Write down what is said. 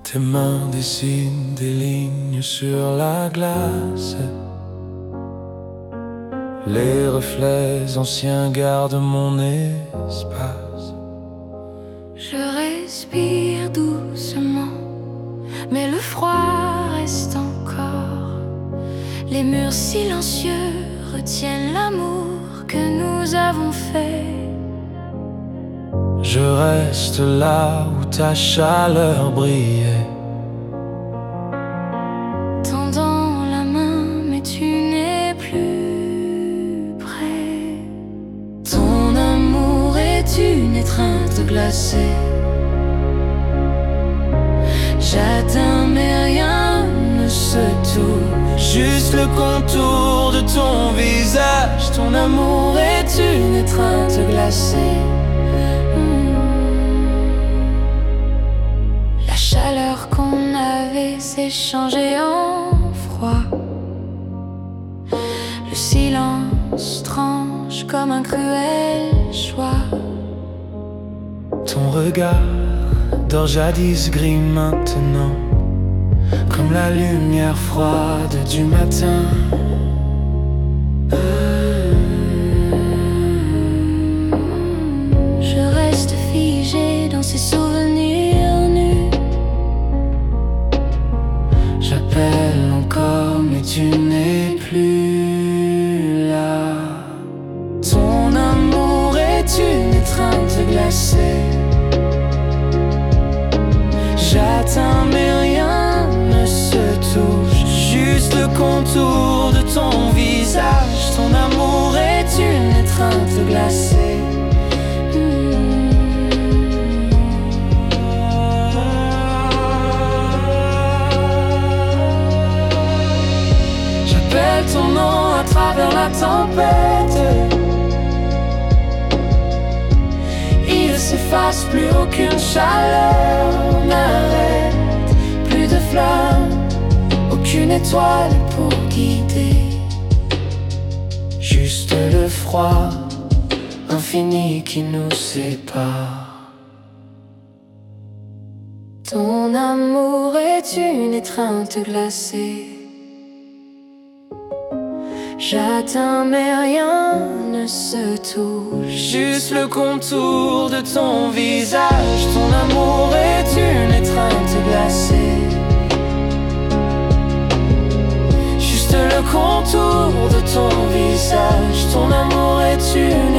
Tes mains dessinent des lignes sur la glace. Les reflets anciens gardent mon espace. Je respire doucement, mais le froid reste encore. Les murs silencieux retiennent l'amour que nous avons fait. Je reste là où ta chaleur brillait, tendant la main, mais tu n'es plus près. Ton amour est une étreinte glacée. J'atteins mais rien ne se touche, juste le contour de ton visage. ton amour est une étreinte glacée. La chaleur qu'on avait s'est changée en froid. Le silence tranche comme un cruel choix. Ton regard d'or jadis gris maintenant, comme la lumière froide du matin. Je reste figé dans ces souvenirs nus. J'appelle encore mais tu n'es plus là. Ton amour est une étreinte glacée. J'atteins mais rien ne se touche, juste le contour de ton visage. Ton amour est une étreinte glacée. J'appelle ton nom à travers la tempête. Il s'efface, plus aucune chaleur n'arrête, plus de flammes, aucune étoile pour guider. Juste le froid infini qui nous sépare. Ton amour est une étreinte glacée. J'atteins mais rien ne se touche, juste le contour de ton visage. Ton amour est une étreinte glacée. Juste le contour de ton visage. Ton amour est une